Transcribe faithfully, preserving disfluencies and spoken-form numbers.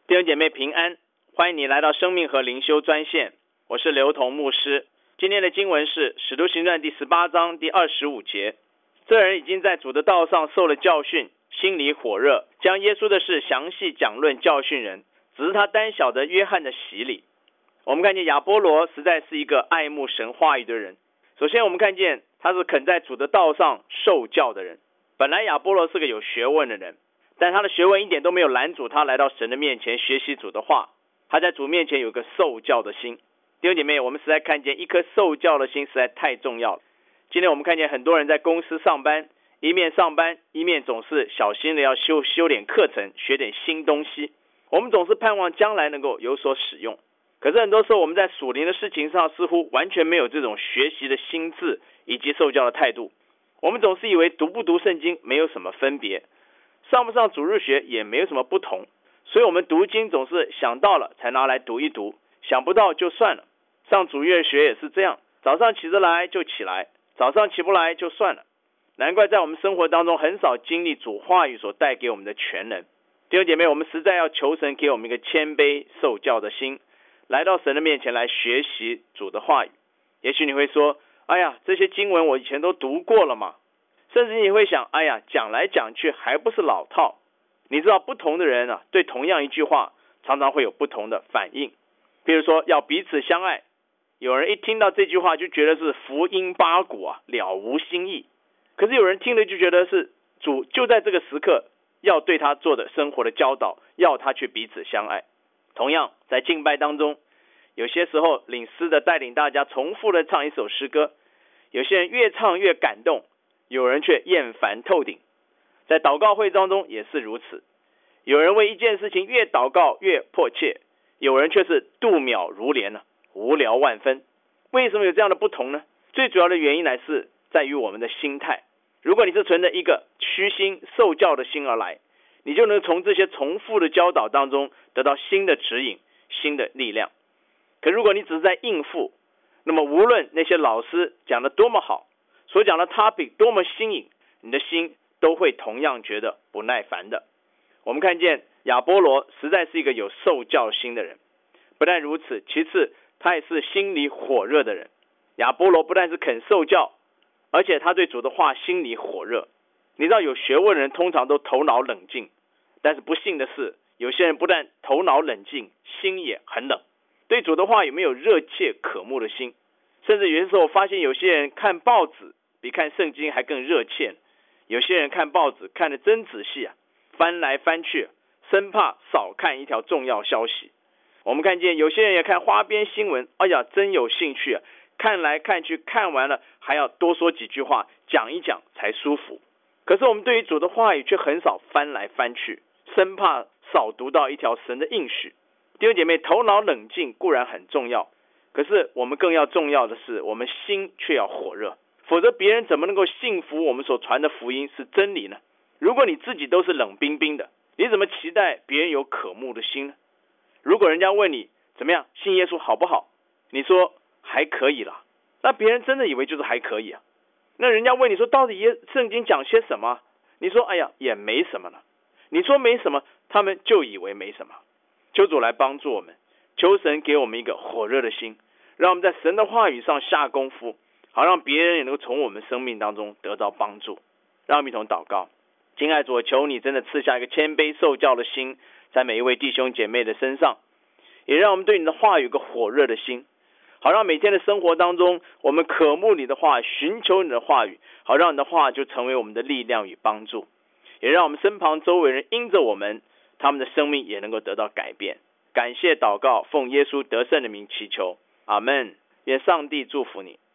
弟兄姐妹平安，欢迎你来到生命和灵修专线，我是刘同牧师。今天的经文是使徒行传第十八章第二十五节，这人已经在主的道上受了教训，心里火热，将耶稣的事详细讲论教训人，只是他单晓得约翰的洗礼。我们看见亚波罗实在是一个爱慕神话语的人。首先我们看见他是肯在主的道上受教的人。本来亚波罗是个有学问的人，但他的学问一点都没有拦阻他来到神的面前学习主的话。他在主面前有个受教的心。弟兄姐妹，我们实在看见一颗受教的心实在太重要了。今天我们看见很多人在公司上班，一面上班一面总是小心的要修修点课程，学点新东西。我们总是盼望将来能够有所使用，可是很多时候我们在属灵的事情上似乎完全没有这种学习的心智以及受教的态度。我们总是以为读不读圣经没有什么分别，上不上主日学也没有什么不同，所以我们读经总是想到了才拿来读一读，想不到就算了。上主日学也是这样，早上起得来就起来，早上起不来就算了。难怪在我们生活当中很少经历主话语所带给我们的全能。弟兄姐妹，我们实在要求神给我们一个谦卑受教的心，来到神的面前来学习主的话语。也许你会说，哎呀，这些经文我以前都读过了嘛。甚至你会想，哎呀，讲来讲去还不是老套。你知道不同的人啊，对同样一句话常常会有不同的反应。比如说要彼此相爱，有人一听到这句话就觉得是福音八股啊，了无新意。可是有人听了就觉得是主就在这个时刻要对他做的生活的教导，要他去彼此相爱。同样在敬拜当中，有些时候领诗的带领大家重复的唱一首诗歌，有些人越唱越感动，有人却厌烦透顶。在祷告会当中也是如此，有人为一件事情越祷告越迫切，有人却是度秒如年了，无聊万分。为什么有这样的不同呢？最主要的原因乃是在于我们的心态。如果你是存着一个虚心受教的心而来，你就能从这些重复的教导当中得到新的指引，新的力量。可如果你只是在应付，那么无论那些老师讲的多么好，所讲的 topic 多么新颖，你的心都会同样觉得不耐烦的。我们看见亚波罗实在是一个有受教心的人。不但如此，其次他也是心里火热的人。亚波罗不但是肯受教，而且他对主的话心里火热。你知道有学问的人通常都头脑冷静，但是不幸的是，有些人不但头脑冷静，心也很冷，对主的话有没有热切渴慕的心。甚至有些时候我发现有些人看报纸比看圣经还更热切，有些人看报纸看得真仔细啊，翻来翻去，生怕少看一条重要消息。我们看见有些人也看花边新闻，哎呀，真有兴趣啊，看来看去，看完了还要多说几句话，讲一讲才舒服。可是我们对于主的话语却很少翻来翻去，生怕少读到一条神的应许。弟兄姐妹，头脑冷静固然很重要，可是我们更要重要的是，我们心却要火热，否则别人怎么能够信服我们所传的福音是真理呢？如果你自己都是冷冰冰的，你怎么期待别人有渴慕的心呢？如果人家问你怎么样，信耶稣好不好，你说还可以啦，那别人真的以为就是还可以啊。那人家问你说到底圣经讲些什么，你说哎呀也没什么了，你说没什么，他们就以为没什么。求主来帮助我们，求神给我们一个火热的心，让我们在神的话语上下功夫，好让别人也能够从我们生命当中得到帮助。让我们一同祷告。亲爱的主，求你真的赐下一个谦卑受教的心，在每一位弟兄姐妹的身上，也让我们对你的话有个火热的心，好让每天的生活当中，我们渴慕你的话，寻求你的话语，好让你的话就成为我们的力量与帮助，也让我们身旁周围人因着我们，他们的生命也能够得到改变。感谢祷告，奉耶稣得胜的名祈求，阿们。愿上帝祝福你。